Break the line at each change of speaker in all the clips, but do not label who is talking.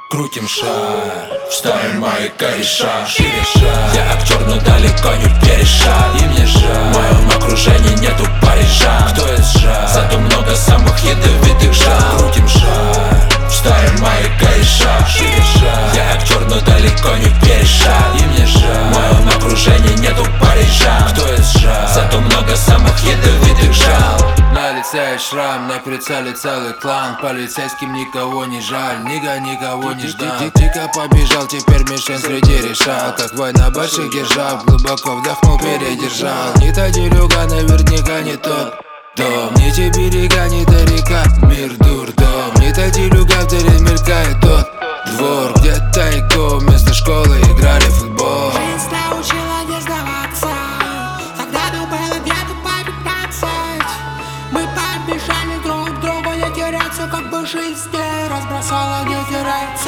Крутим шар, вставим мои кореша. Шире шар, я актер, но далеко не перешаг. И мне жаль, в моем окружении нету парижан. Кто из жар, зато много самых ядовитых жар. Крутим шар, вставим мои кореша. Шире шар, я актер, но далеко не перешаг. И мне жаль, в моем окружении нету парижан. Кто из жар, зато много самых ядовитых жар.
На лице шрам, на прицеле целый клан. Полицейским никого не жаль, никого не ждал. Дико побежал, теперь мишень среди решал. Как война больших держав, глубоко вдохнул, передержал. Не та дерюга, наверняка не тот дом. Не те берега, не та река, мир дурдом. Не та дерюга, вдали мелькает тот двор, где тайком вместо школы играли в футбол.
Жизнь научила не сдаваться, тогда нам было где-то по 15. Мы побежали друг к другу, не теряться, как бы жизнь не разбросала, не теряется.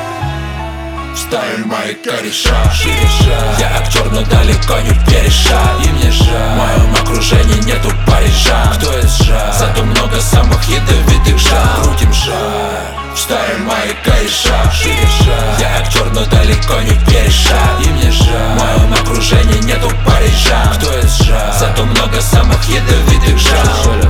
Вставим мои кореша. Шире шар, я актер, но далеко не перешаг. И мне жаль, в моем окружении нету парижан. Кто из жар, зато много самых ядовитых жар. Крутим шар, вставим мои кореша. Шире шар, я актер, но далеко не перешаг. И мне жаль, в моем окружении нету парижан. Кто из жар, зато много самых ядовитых жар.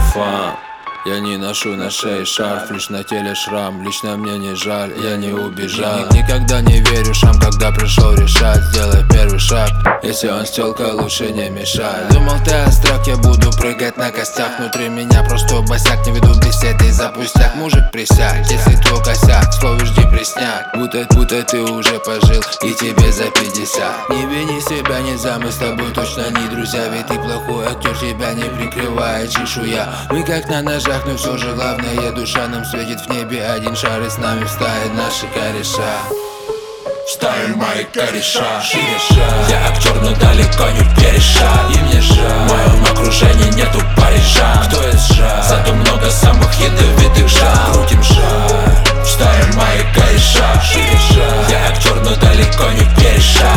Я не ношу на шее шарф, лишь на теле шрам. Лично мне не жаль, я не убежал. Никогда не верю шам, когда пришел решать. Сделай первый шаг, если он с тёлкой, лучше не мешай. Думал ты о страхе, буду прыгать на костях. Внутри меня просто босяк, не веду беседы за пустяк. Мужик, присядь, если твой косяк, словишь депресняк. Будто ты уже пожил и тебе за 50. Не вини себя, не за, мы с тобой точно не друзья. Ведь ты плохой актер, тебя не прикрывает чешуя. Мы как на ножах, но все же главное душа. Нам светит в небе один шар, и с нами встает наши кореша.
Вставим мои кореша. Шире шар, я актер, но далеко не перешаг. И мне жаль, в моем окружении нету парижан. Кто из жар, зато много самых ядовитых жар. Крутим шар, вставим мои кореша. Шире шар, я актер, но далеко не перешаг.